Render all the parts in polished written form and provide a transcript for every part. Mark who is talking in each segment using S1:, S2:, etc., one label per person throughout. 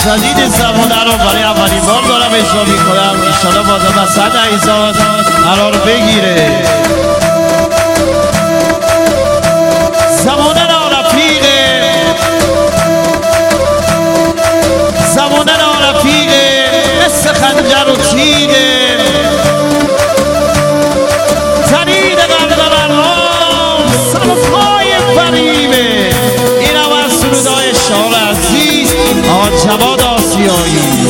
S1: جدید زمانه رو برای اولین بار دارم اجرا میکنم. انشالله با صد عیزان قرار بگیره. زمانه را رفیقه، زمانه را رفیقه، مثل خنجر و تیغه، تنین قلب برام سر و پای فریبه. این هم از سرودای شعر عزیز آقا جواد آسیایی.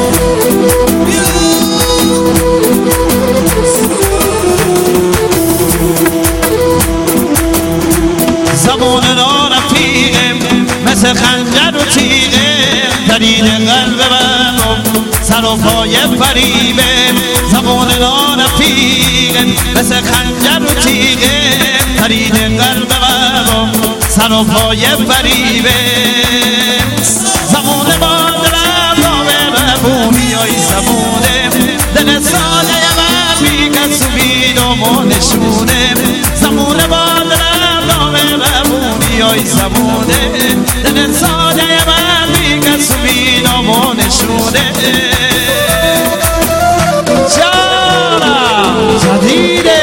S1: زمانه را رفیقه، مثل خنجر و تیغه، تنین قلب برام سر و پای فریبه. زمانه را رفیقه، مثل خنجر و تیغه، تنین قلب برام سر و پای فریبه. زمانه با دلم نامه بومی های زمانه، دل ساده من بیکس و بیدم و نشونه. زمانه با دلم نامه بومی های زمانه، دل ساده من بیکس و بیدم و نشونه. جانم جدیده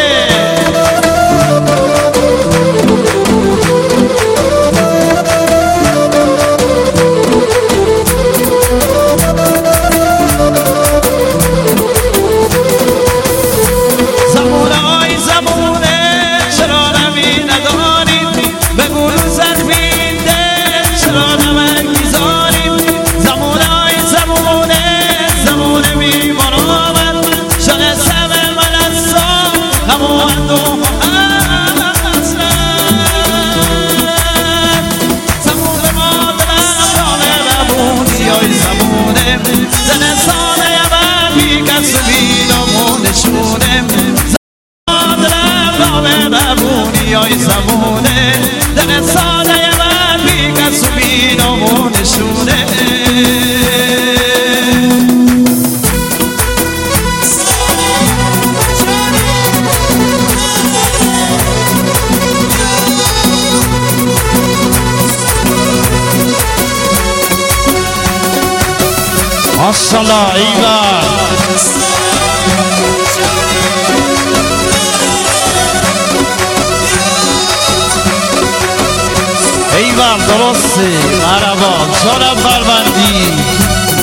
S1: زمونه، دل ساده من بیکس و بینم و نشونه. ماشاءالله ایوان ایوان درسته مرحبا جانم بربندی.